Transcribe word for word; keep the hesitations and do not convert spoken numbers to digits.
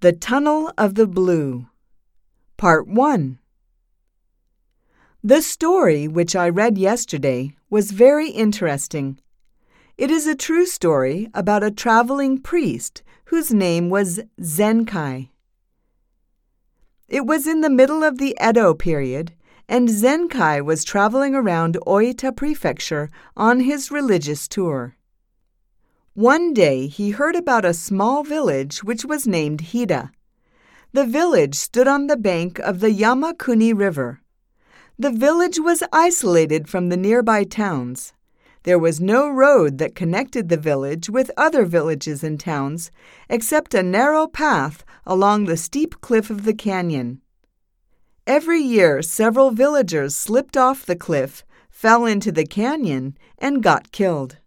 The Tunnel of the Blue. Part one. The story which I read yesterday was very interesting. It is a true story about a traveling priest whose name was Zenkai. It was in the middle of the Edo period, and Zenkai was traveling around Oita Prefecture on his religious tour. One day he heard about a small village which was named Hida. The village stood on the bank of the Yamakuni River. The village was isolated from the nearby towns. There was no road that connected the village with other villages and towns, except a narrow path along the steep cliff of the canyon. Every year, several villagers slipped off the cliff, fell into the canyon, and got killed.